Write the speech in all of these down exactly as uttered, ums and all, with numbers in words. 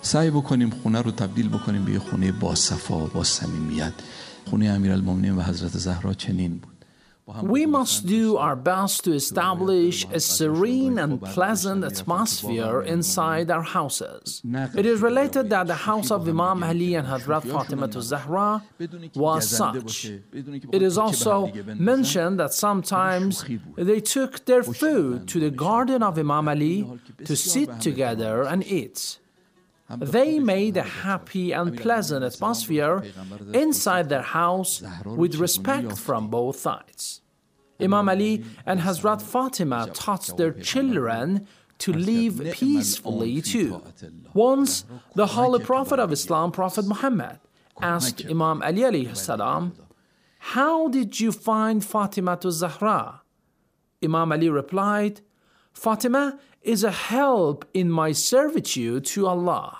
سعی بکنیم خونه رو تبدیل بکنیم به یه خونه با صفا، با صمیمیت. خونه امیرالمومنین و حضرت زهرا چنین بود. We must do our best to establish a serene and pleasant atmosphere inside our houses. It is related that the house of Imam Ali and Hazrat Fatima Zahra was such. It is also mentioned that sometimes they took their food to the garden of Imam Ali to sit together and eat. They made a happy and pleasant atmosphere inside their house with respect from both sides. Imam Ali and Hazrat Fatima taught their children to live peacefully too. Once, the Holy Prophet of Islam, Prophet Muhammad, asked Imam Ali alayhi salam, "How did you find Fatima Zahra?" Imam Ali replied, "Fatima is a help in my servitude to Allah."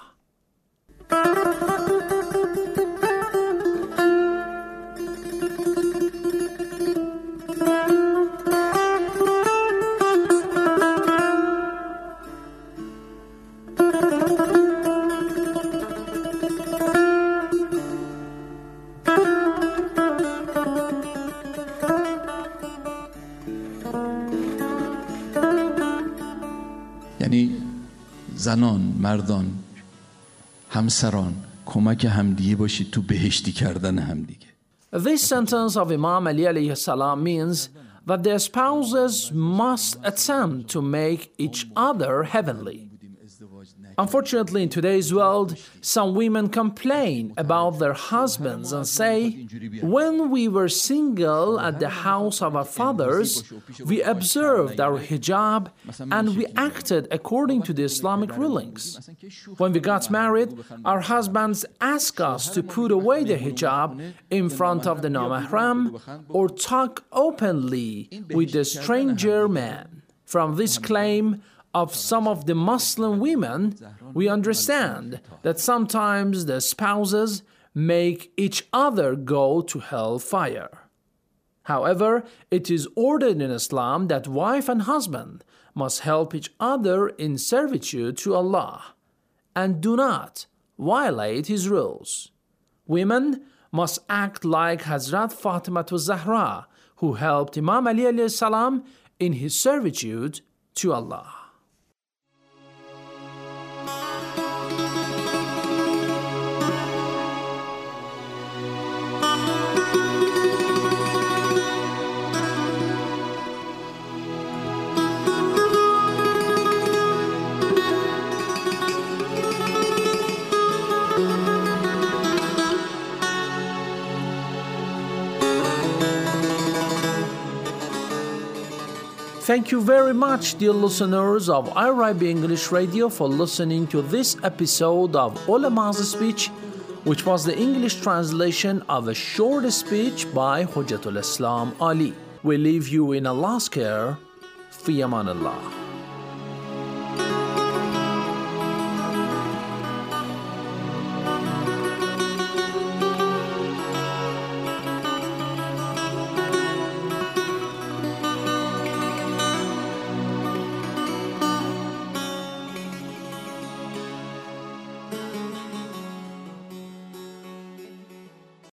یعنی زنان، مردان، همسران کمک همدیگه باشید تو بهشتی کردن همدیگه. This sentence of Imam Ali alayhi salam means that the spouses must attempt to make each other heavenly. Unfortunately, in today's world, some women complain about their husbands and say, "When we were single at the house of our fathers, we observed our hijab and we acted according to the Islamic rulings. When we got married, our husbands asked us to put away the hijab in front of the non-mahram or talk openly with the stranger man." From this claim of some of the Muslim women, we understand that sometimes the spouses make each other go to hellfire. However, it is ordered in Islam that wife and husband must help each other in servitude to Allah and do not violate His rules. Women must act like Hazrat Fatima Zahra, who helped Imam Ali alayhi salam in his servitude to Allah. Thank you very much, dear listeners of I R I B English Radio, for listening to this episode of Ulama's Speech, which was the English translation of a short speech by Hujjatul Islam Ali. We leave you in Allah's care. Fi aman Allah.